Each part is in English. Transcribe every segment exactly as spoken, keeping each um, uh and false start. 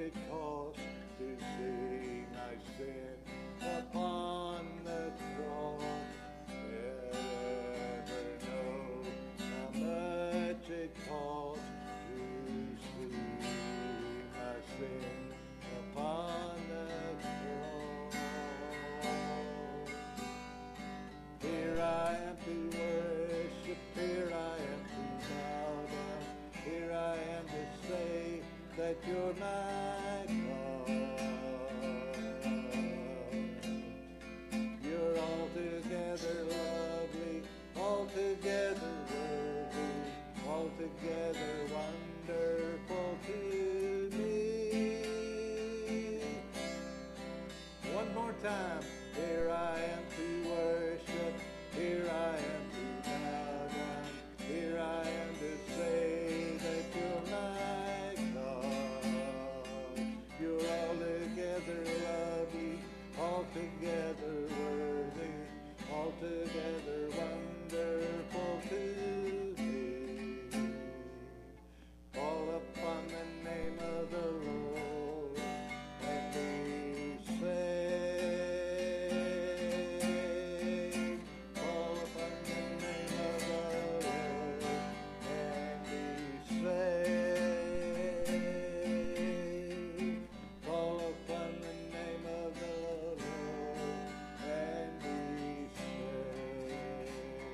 it cost to see my sin upon the cross. Ever know how much it cost to see my sin upon the cross? Here I am to worship, here I am to bow down, here I am to say that you're my God. You're altogether lovely, altogether worthy, altogether wonderful to me. One more time. Here I am to worship, here I am to bow down, here I am to say that you're my God. You're altogether lovely, altogether worthy, altogether wonderful to me. Call upon the name of the Lord and be saved. Call upon the name of the Lord and be saved. Call upon the name of the Lord and be saved.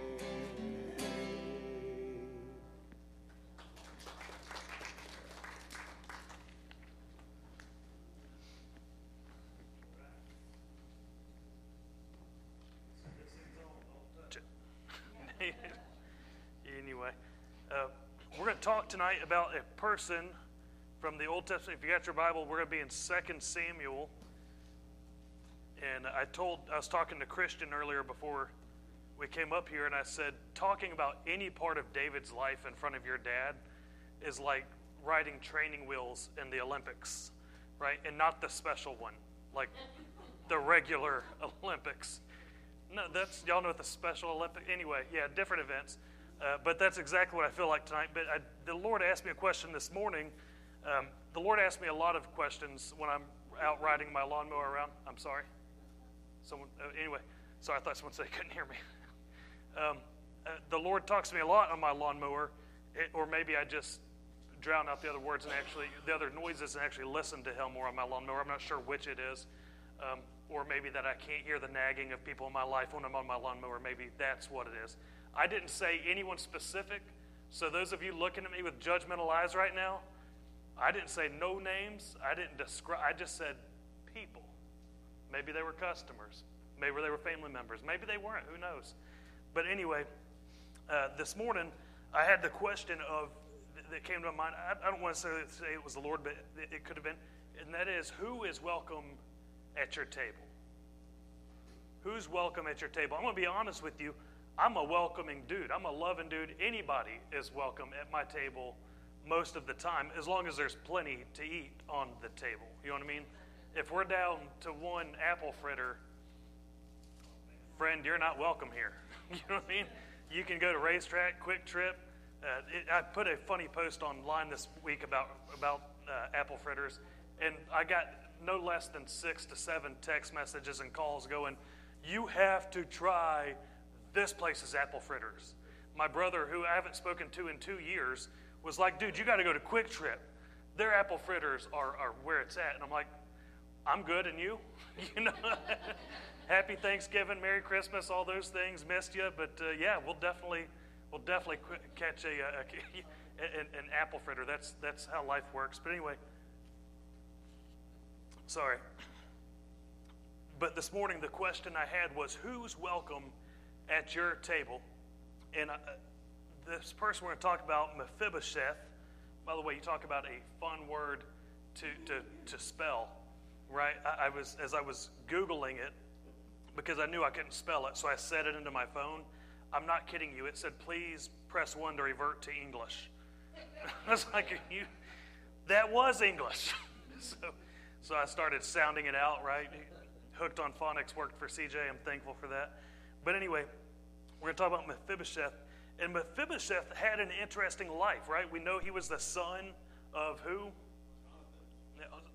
Anyway, uh, we're going to talk tonight about a person from the Old Testament. If you got your Bible, we're going to be in Second Samuel. And I told, I was talking to Christian earlier before we came up here, and I said, talking about any part of David's life in front of your dad is like riding training wheels in the Olympics, right? And not the special one, like the regular Olympics. No, that's, y'all know what the Special Olympic, anyway, yeah, different events. Uh, but that's exactly what I feel like tonight. But I, the Lord asked me a question this morning. Um, the Lord asked me a lot of questions when I'm out riding my lawnmower around. I'm sorry. Someone, uh, anyway, sorry, I thought someone said they couldn't hear me. um, uh, the Lord talks to me a lot on my lawnmower, it, or maybe I just drown out the other words and actually, the other noises and actually listen to Him more on my lawnmower. I'm not sure which it is. Um, or maybe that I can't hear the nagging of people in my life when I'm on my lawnmower. Maybe that's what it is. I didn't say anyone specific, so those of you looking at me with judgmental eyes right now, I didn't say no names. I didn't describe. I just said people. Maybe they were customers. Maybe they were family members. Maybe they weren't. Who knows? But anyway, uh, this morning I had the question of that came to my mind. I, I don't want to say, say it was the Lord, but it, it could have been, and that is, who is welcome at your table? Who's welcome at your table? I'm going to be honest with you. I'm a welcoming dude. I'm a loving dude. Anybody is welcome at my table most of the time, as long as there's plenty to eat on the table. You know what I mean? If we're down to one apple fritter, friend, you're not welcome here. You know what I mean? You can go to Racetrack, Quick Trip. Uh, it, I put a funny post online this week about, about uh, apple fritters, and I got no less than six to seven text messages and calls going, you have to try this place's apple fritters. My brother, who I haven't spoken to in two years, was like, dude, you got to go to Quick Trip. Their apple fritters are, are where it's at. And I'm like, I'm good, and you? You know, happy Thanksgiving, Merry Christmas, all those things. Missed you, but uh, yeah, we'll definitely, we'll definitely qu- catch a, a, a an, an apple fritter. That's that's how life works. But anyway, sorry. But this morning, the question I had was, who's welcome at your table? And uh, this person we're going to talk about, Mephibosheth. By the way, you talk about a fun word to to, to spell, right? I, I was as I was Googling it, because I knew I couldn't spell it, so I set it into my phone. I'm not kidding you. It said, please press one to revert to English. I was like, you, that was English. so, so I started sounding it out, right? Hooked on Phonics worked for C J. I'm thankful for that. But anyway, we're going to talk about Mephibosheth. And Mephibosheth had an interesting life, right? We know he was the son of who?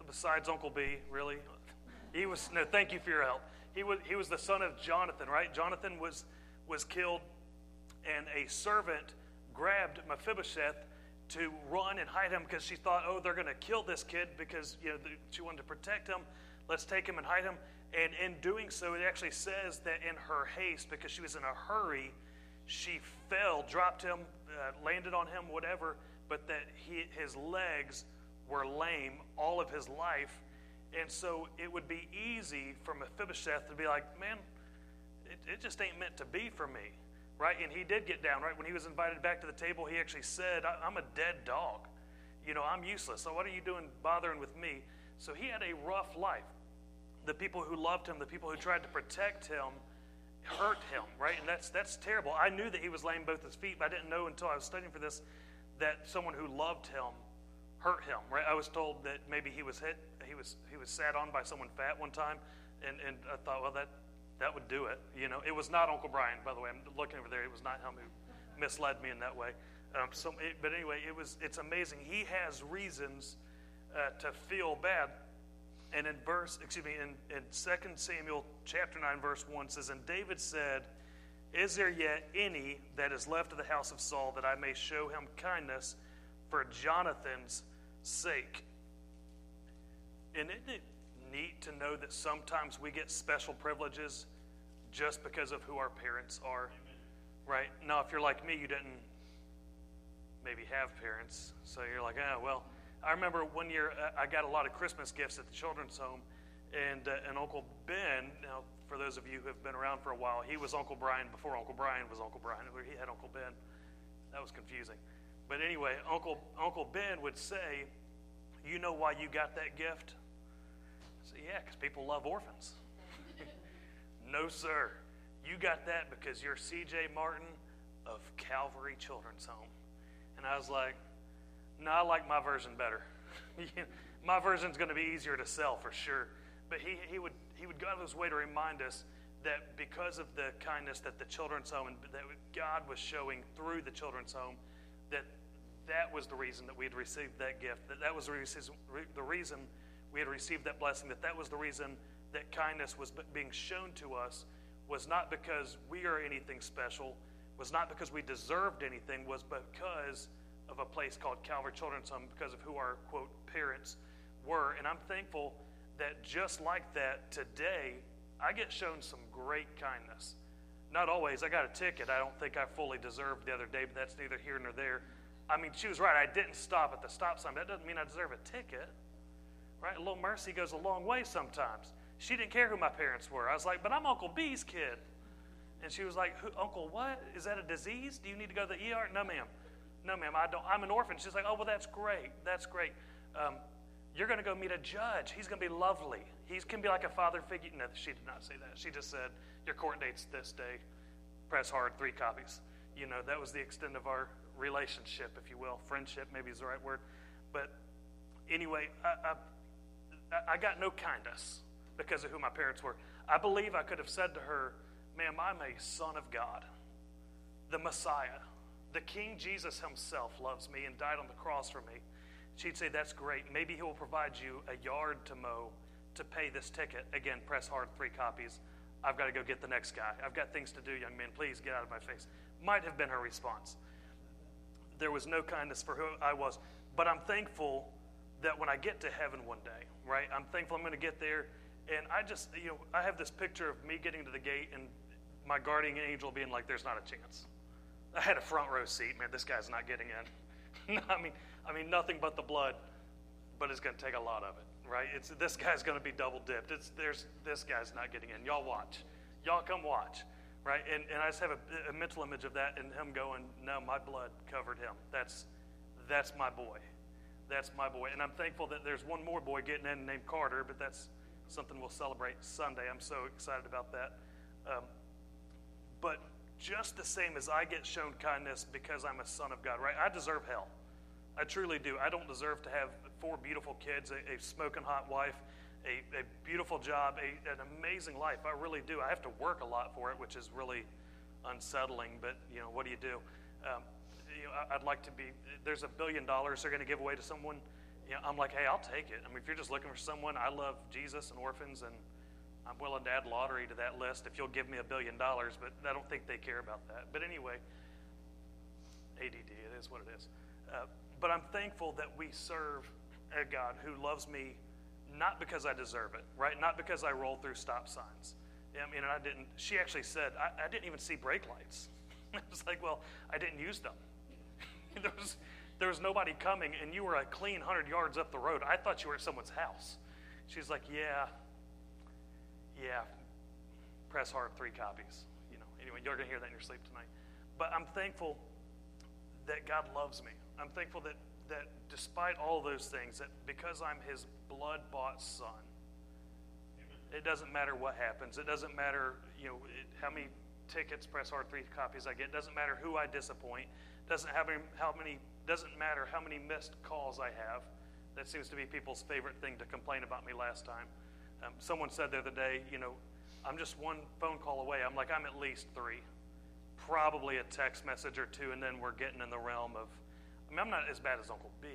besides Uncle B, really. He was, no, thank you for your help. He was, he was the son of Jonathan, right? Jonathan was, was killed, and a servant grabbed Mephibosheth to run and hide him because she thought, oh, they're going to kill this kid because, you know, the, she wanted to protect him. Let's take him and hide him. And in doing so, it actually says that in her haste, because she was in a hurry, she fell, dropped him, uh, landed on him, whatever, but that he, his legs were lame all of his life. And so it would be easy for Mephibosheth to be like, man, it, it just ain't meant to be for me, right? And he did get down, right? When he was invited back to the table, he actually said, I, I'm a dead dog. You know, I'm useless. So what are you doing bothering with me? So he had a rough life. The people who loved him, the people who tried to protect him, hurt him, right? And that's that's terrible. I knew that he was lame both his feet, but I didn't know until I was studying for this that someone who loved him hurt him, right? I was told that maybe he was hit, he was he was sat on by someone fat one time, and, and I thought, well, that that would do it. You know, it was not Uncle Brian, by the way. I'm looking over there. It was not him who misled me in that way. Um, so, it, but anyway, it was it's amazing. He has reasons uh, to feel bad. And in verse, excuse me, in, in Second Samuel chapter nine, verse one says, and David said, is there yet any that is left of the house of Saul that I may show him kindness for Jonathan's sake? And isn't it neat to know that sometimes we get special privileges just because of who our parents are? Amen. Right? Now, if you're like me, you didn't maybe have parents, so you're like, ah, well, I remember one year uh, I got a lot of Christmas gifts at the children's home, and uh, and Uncle Ben, now for those of you who have been around for a while, he was Uncle Brian before Uncle Brian was Uncle Brian, where he had Uncle Ben. That was confusing. But anyway, Uncle Uncle Ben would say, you know why you got that gift? I said, yeah, because people love orphans. No, sir. You got that because you're C J Martin of Calvary Children's Home. And I was like, no, I like my version better. My version's going to be easier to sell for sure. But he, he would he would go out of his way to remind us that because of the kindness that the children's home and that God was showing through the children's home, that that was the reason that we had received that gift. That that was the reason we had received that blessing. That that was the reason that kindness was being shown to us, was not because we are anything special, was not because we deserved anything, was because of a place called Calvary Children's Home, because of who our, quote, parents were. And I'm thankful that just like that, today, I get shown some great kindness. Not always. I got a ticket I don't think I fully deserved the other day, but that's neither here nor there. I mean, she was right. I didn't stop at the stop sign. That doesn't mean I deserve a ticket, right? A little mercy goes a long way sometimes. She didn't care who my parents were. I was like, but I'm Uncle B's kid. And she was like, who, Uncle what? Is that a disease? Do you need to go to the E R? No, ma'am. No, ma'am, I don't. I'm an orphan. She's like, oh, well, that's great. That's great. Um, you're going to go meet a judge. He's going to be lovely. He can be like a father figure. No, she did not say that. She just said, your court date's this day. Press hard, three copies. You know, that was the extent of our relationship, if you will. Friendship maybe is the right word. But anyway, I, I, I got no kindness because of who my parents were. I believe I could have said to her, ma'am, I'm a son of God, the Messiah. The King Jesus himself loves me and died on the cross for me. She'd say, that's great. Maybe he will provide you a yard to mow to pay this ticket. Again, press hard, three copies. I've got to go get the next guy. I've got things to do, young man. Please get out of my face. Might have been her response. There was no kindness for who I was. But I'm thankful that when I get to heaven one day, right, I'm thankful I'm going to get there. And I just, you know, I have this picture of me getting to the gate and my guardian angel being like, there's not a chance. I had a front row seat. Man, this guy's not getting in. I mean, I mean, nothing but the blood, but it's going to take a lot of it, right? It's this guy's going to be double dipped. It's there's this guy's not getting in. Y'all watch. Y'all come watch, right? And and I just have a, a mental image of that and him going, no, my blood covered him. That's that's my boy. That's my boy. And I'm thankful that there's one more boy getting in named Carter, but that's something we'll celebrate Sunday. I'm so excited about that. Um, but just the same as I get shown kindness because I'm a son of God, right? I deserve hell. I truly do. I don't deserve to have four beautiful kids, a, a smoking hot wife, a, a beautiful job, a, an amazing life. I really do. I have to work a lot for it, which is really unsettling, but, you know, what do you do? Um, you know, I, I'd like to be, there's a billion dollars they're going to give away to someone, you know, I'm like, hey, I'll take it. I mean, if you're just looking for someone, I love Jesus and orphans, and I'm willing to add lottery to that list if you'll give me a billion dollars, but I don't think they care about that. But anyway, A D D, it is what it is. Uh, but I'm thankful that we serve a God who loves me not because I deserve it, right? Not because I roll through stop signs. I mean, and I didn't, she actually said, I, I didn't even see brake lights. I was like, well, I didn't use them. there was there was nobody coming, and you were a clean one hundred yards up the road. I thought you were at someone's house. She's like, yeah, yeah, press hard, three copies. You know, anyway, you're going to hear that in your sleep tonight. But I'm thankful that God loves me. I'm thankful that, that despite all those things, that because I'm his blood-bought son, it doesn't matter what happens. It doesn't matter, you know, it, how many tickets, press hard, three copies I get. It doesn't matter who I disappoint. Doesn't have any, how many. Doesn't matter how many missed calls I have. That seems to be people's favorite thing to complain about me last time. Um, someone said the other day, you know, I'm just one phone call away. I'm like, I'm at least three, probably a text message or two, and then we're getting in the realm of. I mean, I'm not as bad as Uncle B.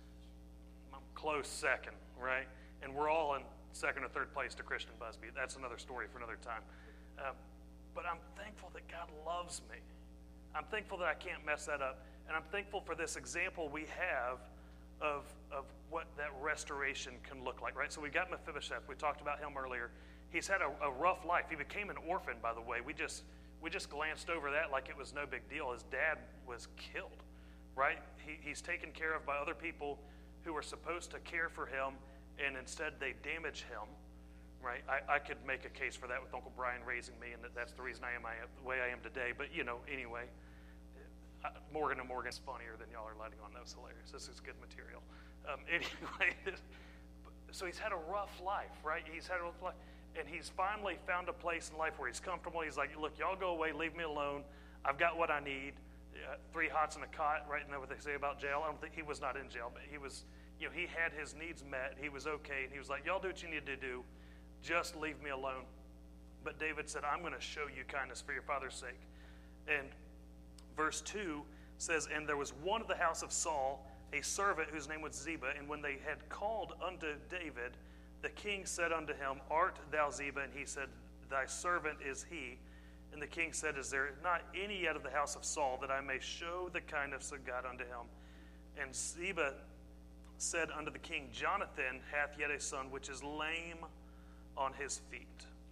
I'm close second, right? And we're all in second or third place to Christian Busby. That's another story for another time. Um, but I'm thankful that God loves me. I'm thankful that I can't mess that up. And I'm thankful for this example we have of, of what that restoration can look like, right? So we got Mephibosheth. We talked about him earlier. He's had a, a rough life. He became an orphan, by the way. We just we just glanced over that like it was no big deal. His dad was killed, right? He, he's taken care of by other people who were supposed to care for him, and instead they damage him, right? I, I could make a case for that with Uncle Brian raising me, and that that's the reason I am I am, the way I am today. But, you know, anyway, uh, Morgan and Morgan's funnier than y'all are letting on. That was hilarious. This is good material. Um, anyway, so he's had a rough life, right? He's had a rough life, and he's finally found a place in life where he's comfortable. He's like, look, y'all go away, leave me alone. I've got what I need. Uh, three hots in a cot, right? Isn't that what they say about jail? I don't think he was not in jail, but he was, you know, he had his needs met. He was okay, and he was like, y'all do what you need to do. Just leave me alone. But David said, I'm going to show you kindness for your father's sake. And verse two says, and there was one of the house of Saul, a servant whose name was Ziba, and when they had called unto David, the king said unto him, art thou Ziba? And he said, thy servant is he. And the king said, is there not any yet of the house of Saul, that I may show the kindness of God unto him? And Ziba said unto the king, Jonathan hath yet a son, which is lame on his feet.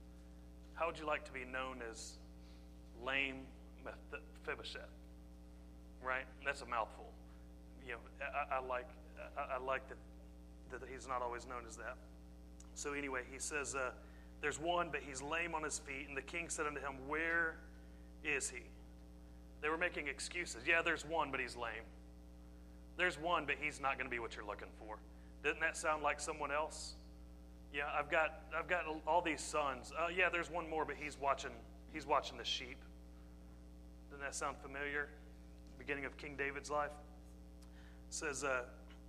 How would you like to be known as lame Mephibosheth? Right? That's a mouthful. You know, I, I like I, I like that, that he's not always known as that. So anyway, he says, uh, there's one, but he's lame on his feet. And the king said unto him, where is he? They were making excuses. Yeah, there's one, but he's lame. There's one, but he's not going to be what you're looking for. Doesn't that sound like someone else? Yeah, I've got I've got all these sons. Uh, yeah, there's one more, but he's watching he's watching the sheep. Doesn't that sound familiar? Beginning of King David's life. It says, uh,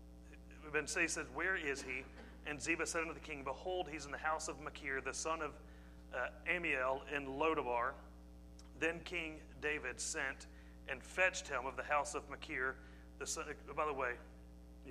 Ben Say says, where is he? And Ziba said unto the king, behold, he's in the house of Machir, the son of uh, Amiel in Lodabar. Then King David sent and fetched him of the house of Machir. The son, by the way, yeah,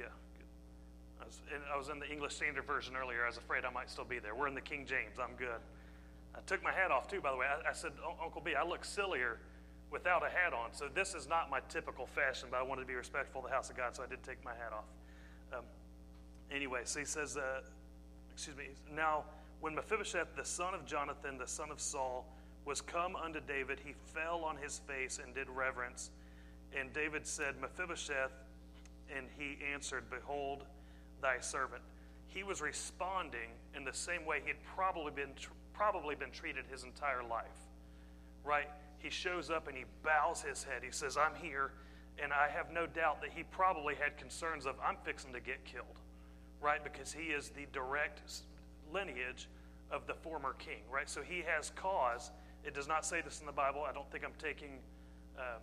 I was, and I was in the English Standard Version earlier. I was afraid I might still be there. We're in the King James. I'm good. I took my hat off, too, by the way. I, I said, Uncle B, I look sillier without a hat on. So this is not my typical fashion, but I wanted to be respectful of the house of God, so I did take my hat off. Um, anyway, so he says, uh, excuse me, now when Mephibosheth, the son of Jonathan, the son of Saul, was come unto David, he fell on his face and did reverence. And David said, Mephibosheth, and he answered, behold, thy servant. He was responding in the same way he had probably been probably been treated his entire life, right? He shows up and he bows his head. He says, I'm here, and I have no doubt that he probably had concerns of, I'm fixing to get killed, right? Because he is the direct lineage of the former king, right? So he has cause. It does not say this in the Bible. I don't think I'm taking... Uh,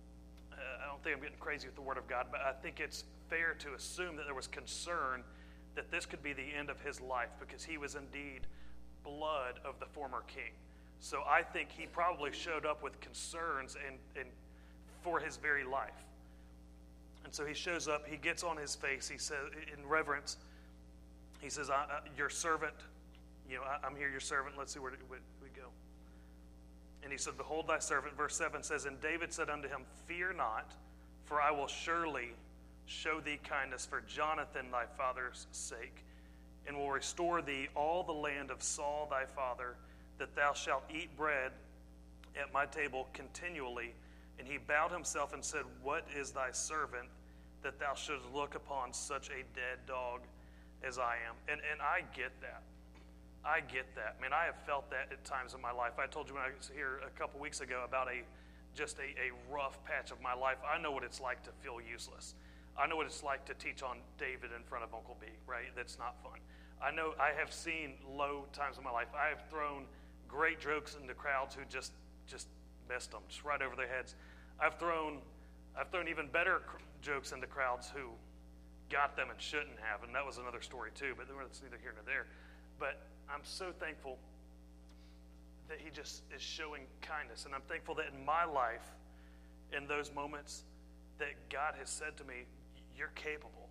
I don't think I'm getting crazy with the Word of God, but I think it's fair to assume that there was concern that this could be the end of his life because he was indeed blood of the former king. So I think he probably showed up with concerns and, and for his very life. And so he shows up, he gets on his face, he says, in reverence, he says, I, I, your servant, you know, I, I'm here, your servant, let's see where, where we go. And he said, behold thy servant, verse seven says, and David said unto him, fear not, for I will surely show thee kindness for Jonathan thy father's sake, and will restore thee all the land of Saul thy father, that thou shalt eat bread at my table continually. And he bowed himself and said, what is thy servant, that thou shouldst look upon such a dead dog as I am? And and I get that. I get that. Man, I have felt that at times in my life. I told you when I was here a couple weeks ago about a just a, a rough patch of my life. I know what it's like to feel useless. I know what it's like to teach on David in front of Uncle B, right? That's not fun. I know I have seen low times in my life. I have thrown great jokes into crowds who just just missed them, just right over their heads. I've thrown I've thrown even better cr- jokes into crowds who got them and shouldn't have, and that was another story too, but that's neither here nor there. But I'm so thankful that he just is showing kindness, and I'm thankful that in my life, in those moments, that God has said to me, you're capable.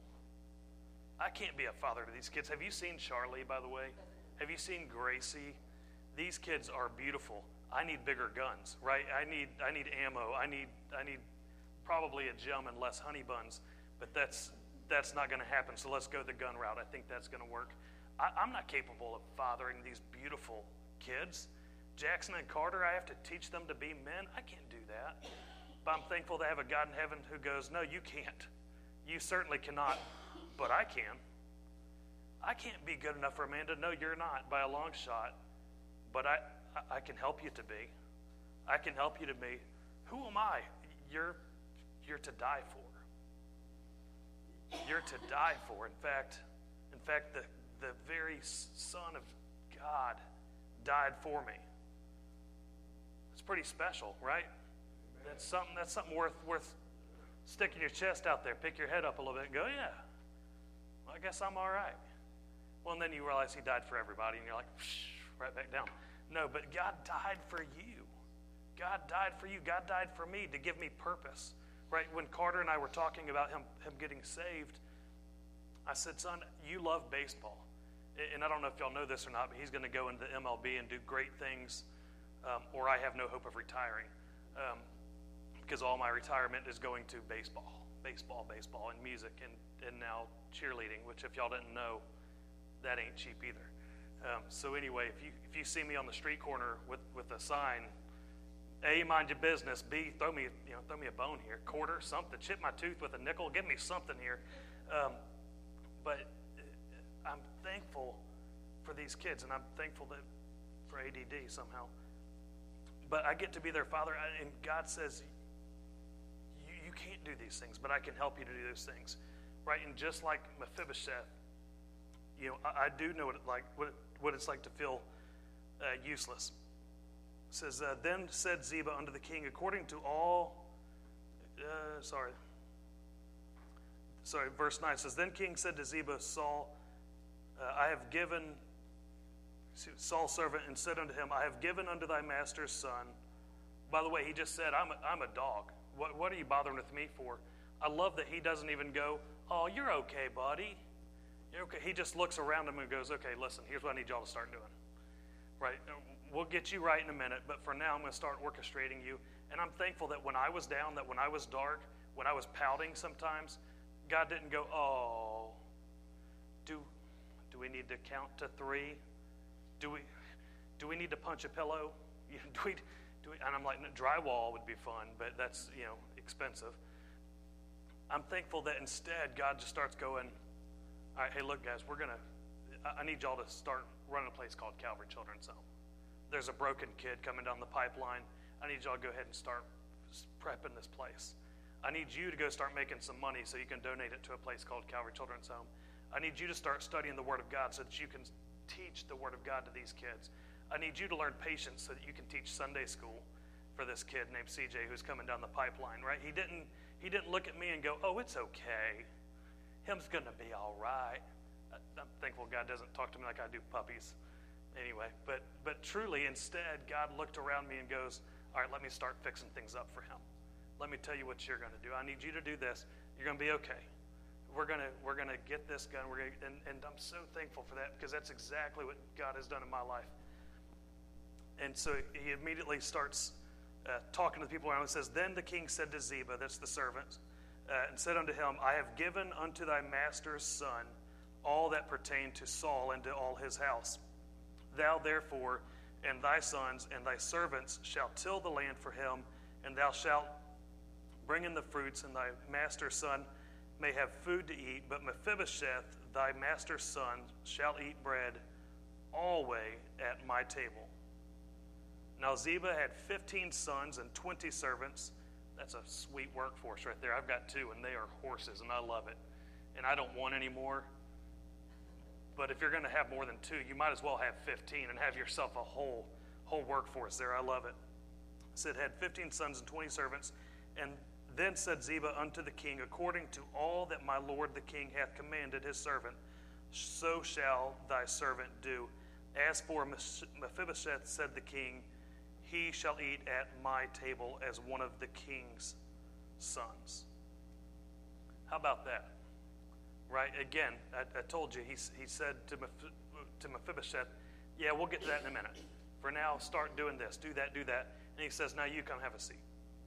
I can't be a father to these kids. Have you seen Charlie, by the way? Have you seen Gracie? These kids are beautiful. I need bigger guns, right? I need I need ammo. I need I need probably a gem and less honey buns, but that's that's not going to happen. So let's go the gun route. I think that's going to work. I, I'm not capable of fathering these beautiful kids. Jackson and Carter, I have to teach them to be men. I can't do that. But I'm thankful to have a God in heaven who goes, no, you can't. You certainly cannot, but I can. I can't be good enough for Amanda. No, you're not by a long shot, but I, I can help you to be. I can help you to be. Who am I? You're, you're to die for. You're to die for. In fact, in fact, the, the very Son of God died for me. It's pretty special, right? That's something. That's something worth worth sticking your chest out there, pick your head up a little bit, and go, yeah. Well, I guess I'm all right. Well, and then you realize he died for everybody, and you're like, right back down. No, but God died for you. God died for you. God died for me to give me purpose. Right? When Carter and I were talking about him, him getting saved, I said, son, you love baseball. And I don't know if y'all know this or not, but he's going to go into the M L B and do great things, um, or I have no hope of retiring. Um, because all my retirement is going to baseball, baseball, baseball, and music, and, and now cheerleading, which if y'all didn't know, that ain't cheap either. Um, so anyway, if you if you see me on the street corner with, with a sign, A, mind your business, B, throw me you know throw me a bone here, quarter, something, chip my tooth with a nickel, give me something here. Um, but I'm thankful for these kids, and I'm thankful that for A D D somehow. But I get to be their father, and God says, you, you can't do these things, but I can help you to do those things, right? And just like Mephibosheth, you know, I, I do know what it like what it, what it's like to feel uh, useless. It says, uh, then said Ziba unto the king, according to all, uh, sorry, sorry, verse nine says, then king said to Ziba, Saul, uh, I have given, Saul's servant, and said unto him, I have given unto thy master's son. By the way, he just said, I'm a, I'm a dog. What, what are you bothering with me for? I love that he doesn't even go, oh, you're okay, buddy. You're okay. He just looks around him and goes, okay, listen, here's what I need y'all to start doing. Right? We'll get you right in a minute, but for now I'm going to start orchestrating you. And I'm thankful that when I was down, that when I was dark, when I was pouting sometimes, God didn't go, oh, do, do we need to count to three? Do we do we need to punch a pillow? You know, do we, do we, and I'm like, no, drywall would be fun, but that's, you know, expensive. I'm thankful that instead God just starts going, all right, hey, look, guys, we're going to, I need y'all to start running a place called Calvary Children's Home. There's a broken kid coming down the pipeline. I need y'all to go ahead and start prepping this place. I need you to go start making some money so you can donate it to a place called Calvary Children's Home. I need you to start studying the Word of God so that you can teach the Word of God to these kids. I need you to learn patience so that you can teach Sunday school for this kid named C J who's coming down the pipeline, right? He didn't he didn't look at me and go, oh, it's okay. Him's going to be all right. I'm thankful God doesn't talk to me like I do puppies anyway. But but truly, instead, God looked around me and goes, all right, let me start fixing things up for him. Let me tell you what you're going to do. I need you to do this. You're going to be okay. We're going to we're going to get this done. We're gonna, and, and I'm so thankful for that because that's exactly what God has done in my life. And so he immediately starts uh, talking to the people around. It says, then the king said to Ziba, that's the servant, uh, and said unto him, I have given unto thy master's son all that pertained to Saul and to all his house. Thou therefore and thy sons and thy servants shall till the land for him, and thou shalt bring in the fruits, and thy master's son may have food to eat. But Mephibosheth, thy master's son, shall eat bread always at my table. Now Ziba had fifteen sons and twenty servants. That's a sweet workforce right there. I've got two, and they are horses, and I love it. And I don't want any more. But if you're going to have more than two, you might as well have fifteen and have yourself a whole whole workforce there. I love it. It said, had fifteen sons and twenty servants. And then said Ziba unto the king, according to all that my lord the king hath commanded his servant, so shall thy servant do. As for Mephibosheth, said the king, he shall eat at my table as one of the king's sons. How about that? Right? Again, I, I told you, he, he said to, Meph- to Mephibosheth, yeah, we'll get to that in a minute. For now, start doing this, do that, do that. And he says, now you come have a seat.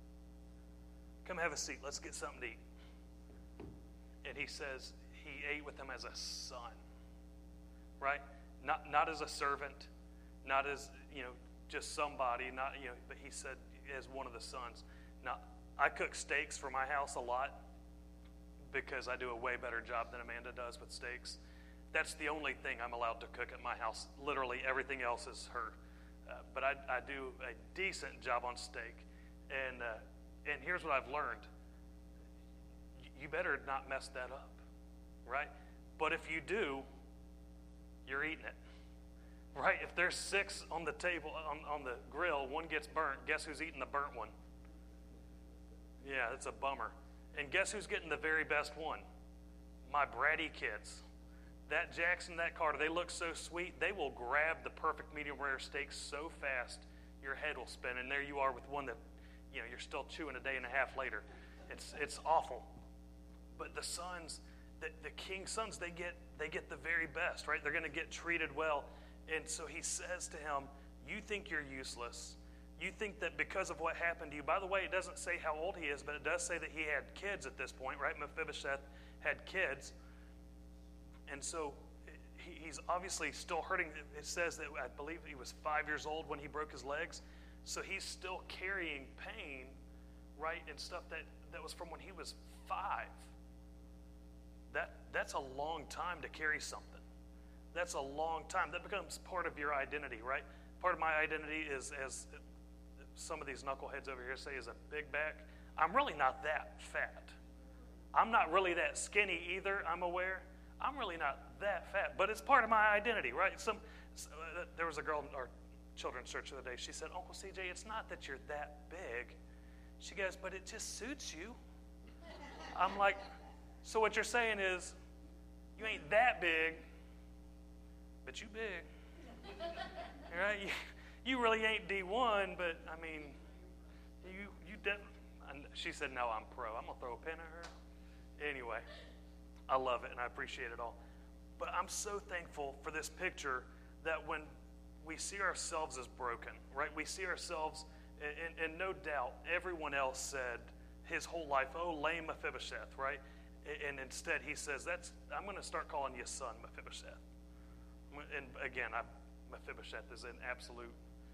Come have a seat. Let's get something to eat. And he says he ate with him as a son. Right? Not not as a servant, not as, you know, just somebody, not, you know, but he said as one of the sons. Now, I cook steaks for my house a lot because I do a way better job than Amanda does with steaks. That's the only thing I'm allowed to cook at my house. Literally everything else is her. Uh, but I, I do a decent job on steak. And uh, and here's what I've learned. You better not mess that up, right? But if you do, you're eating it, right? If there's six on the table, on, on the grill, one gets burnt, guess who's eating the burnt one? Yeah, that's a bummer. And guess who's getting the very best one? My bratty kids. That Jackson, that Carter, they look so sweet. They will grab the perfect medium rare steak so fast, your head will spin. And there you are with one that, you know, you're still chewing a day and a half later. It's it's awful. But the sons, the, the king's sons, they get they get the very best, right? They're going to get treated well. And so he says to him, you think you're useless. You think that because of what happened to you, by the way, it doesn't say how old he is, but it does say that he had kids at this point, right? Mephibosheth had kids. And so he, he's obviously still hurting. It says that I believe he was five years old when he broke his legs. So he's still carrying pain, right, and stuff that, that was from when he was five. That that's a long time to carry something. That's a long time. That becomes part of your identity, right? Part of my identity is, as some of these knuckleheads over here say, is a big back. I'm really not that fat. I'm not really that skinny either, I'm aware. I'm really not that fat, but it's part of my identity, right? Some uh, there was a girl in our children's church the other day. She said, Uncle C J, it's not that you're that big. She goes, but it just suits you. I'm like, so what you're saying is, you ain't that big, but you big. Right? You, you really ain't D one, but I mean, you you definitely. She said, no, I'm pro. I'm going to throw a pin at her. Anyway, I love it, and I appreciate it all. But I'm so thankful for this picture that when we see ourselves as broken, right? We see ourselves, and, and no doubt, everyone else said his whole life, oh, lame Mephibosheth, right? And instead he says, "That's I'm going to start calling you son, Mephibosheth." And again, I, Mephibosheth is an absolute,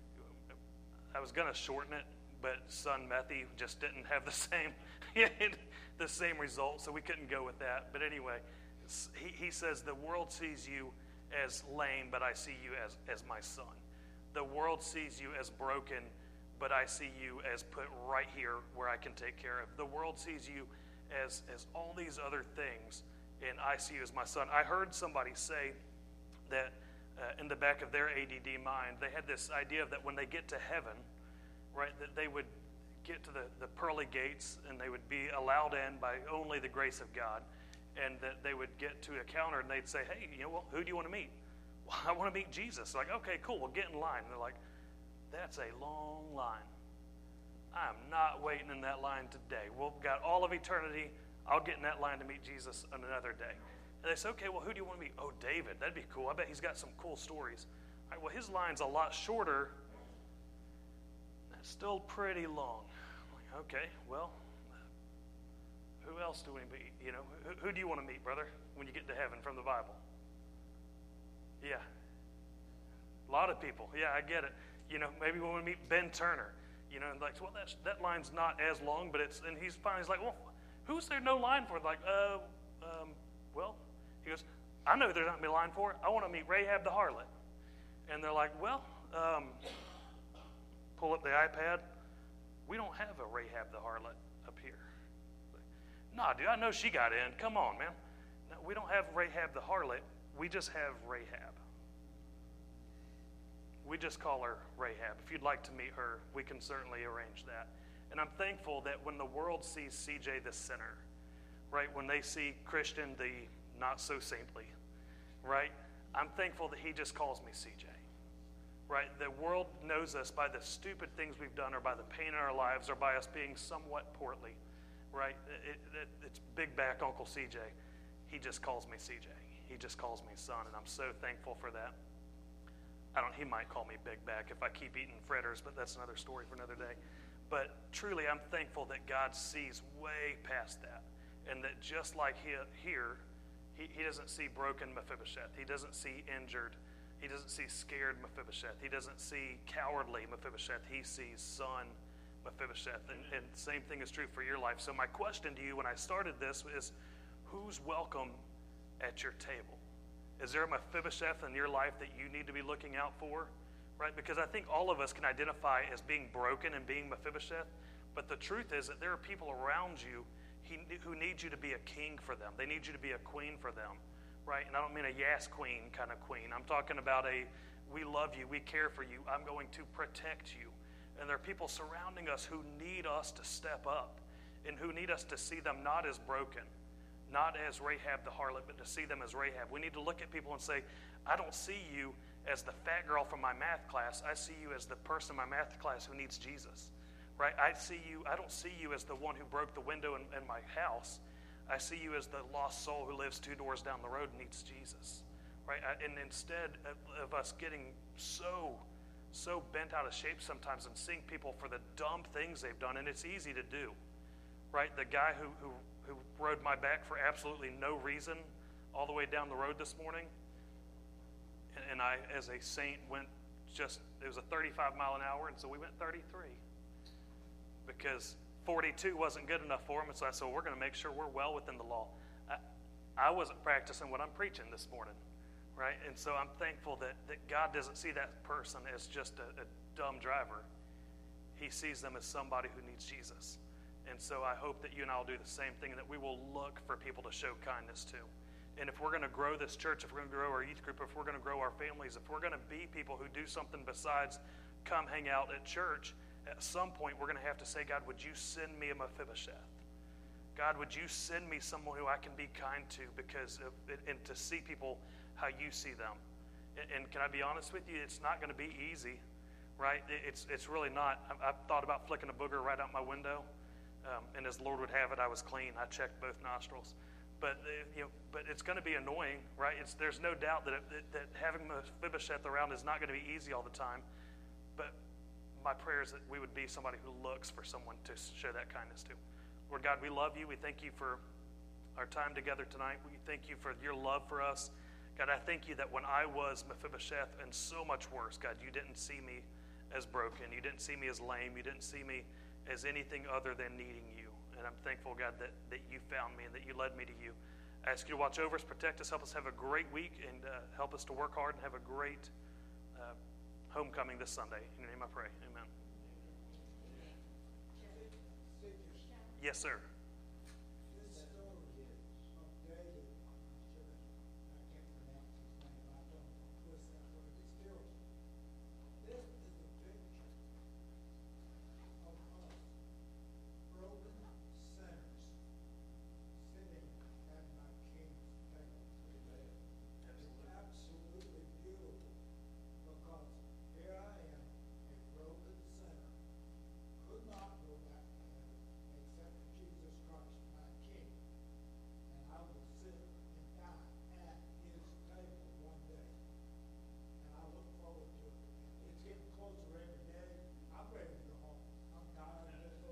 I was going to shorten it, but son Methy just didn't have the same the same result, so we couldn't go with that. But anyway, he, he says, the world sees you as lame, but I see you as, as my son. The world sees you as broken, but I see you as put right here where I can take care of. The world sees you as, as all these other things, and I see you as my son. I heard somebody say that uh, in the back of their A D D mind, they had this idea that when they get to heaven, right, that they would get to the, the pearly gates and they would be allowed in by only the grace of God, and that they would get to a counter and they'd say, hey, you know, well, who do you want to meet? Well, I want to meet Jesus. Like, okay, cool, we'll get in line. And they're like, that's a long line. I'm not waiting in that line today. We've got all of eternity. I'll get in that line to meet Jesus on another day. And they say, okay, well, who do you want to meet? Oh, David. That'd be cool. I bet he's got some cool stories. All right, well, his line's a lot shorter. That's still pretty long. I'm like, okay, well, who else do we meet? You know, who, who do you want to meet, brother, when you get to heaven from the Bible? Yeah. A lot of people. Yeah, I get it. You know, maybe when we meet Ben Turner, you know, and like, well, that's, that line's not as long, but it's, and he's finally he's like, well, who's there no line for? Like, uh, um, well, he goes, I know there's not going to be a line for it. I want to meet Rahab the harlot. And they're like, well, um, pull up the iPad. We don't have a Rahab the harlot up here. Nah, dude, I know she got in. Come on, man. No, we don't have Rahab the harlot. We just have Rahab. We just call her Rahab. If you'd like to meet her, we can certainly arrange that. And I'm thankful that when the world sees C J the sinner, right, when they see Christian the not so saintly, right, I'm thankful that he just calls me C J, right? The world knows us by the stupid things we've done or by the pain in our lives or by us being somewhat portly, right? It, it, it's big back Uncle C J. He just calls me C J. He just calls me son, and I'm so thankful for that. I don't, he might call me big back if I keep eating fritters, but that's another story for another day. But truly, I'm thankful that God sees way past that, and that just like he, here, he, he doesn't see broken Mephibosheth. He doesn't see injured. He doesn't see scared Mephibosheth. He doesn't see cowardly Mephibosheth. He sees son Mephibosheth. And, and the same thing is true for your life. So my question to you when I started this is, who's welcome at your table? Is there a Mephibosheth in your life that you need to be looking out for? Right? Because I think all of us can identify as being broken and being Mephibosheth. But the truth is that there are people around you who need you to be a king for them. They need you to be a queen for them. Right? And I don't mean a yes queen kind of queen. I'm talking about a, we love you, we care for you, I'm going to protect you. And there are people surrounding us who need us to step up and who need us to see them not as broken, not as Rahab the harlot, but to see them as Rahab. We need to look at people and say, I don't see you as the fat girl from my math class. I see you as the person in my math class who needs Jesus. Right? I see you, I don't see you as the one who broke the window in, in my house. I see you as the lost soul who lives two doors down the road and needs Jesus. Right? I, and instead of, of us getting so, so bent out of shape sometimes and seeing people for the dumb things they've done, and it's easy to do. Right? The guy who, who who rode my back for absolutely no reason all the way down the road this morning. And, and I, as a saint, went just, it was a thirty-five mile an hour, and so we went thirty-three. Because forty-two wasn't good enough for him, and so I said, well, we're going to make sure we're well within the law. I, I wasn't practicing what I'm preaching this morning, right? And so I'm thankful that, that God doesn't see that person as just a, a dumb driver. He sees them as somebody who needs Jesus. And so I hope that you and I will do the same thing, and that we will look for people to show kindness to. And if we're going to grow this church, if we're going to grow our youth group, if we're going to grow our families, if we're going to be people who do something besides come hang out at church, at some point we're going to have to say, God, would you send me a Mephibosheth? God, would you send me someone who I can be kind to, because of, and to see people how you see them? And, and can I be honest with you? It's not going to be easy, right? It's, it's really not. I've thought about flicking a booger right out my window. Um, and as the Lord would have it, I was clean. I checked both nostrils. But uh, you know, but it's going to be annoying, right? It's, there's no doubt that, it, that that having Mephibosheth around is not going to be easy all the time. But my prayer is that we would be somebody who looks for someone to show that kindness to. Lord God, we love you. We thank you for our time together tonight. We thank you for your love for us. God, I thank you that when I was Mephibosheth and so much worse, God, you didn't see me as broken. You didn't see me as lame. You didn't see me as anything other than needing you. And I'm thankful, God, that, that you found me and that you led me to you. I ask you to watch over us, protect us, help us have a great week, and uh, help us to work hard and have a great uh, homecoming this Sunday. In your name I pray. Amen. Yes, sir. Could not go back to heaven except for Jesus closer every day. I'm ready to go home. I'm tired of this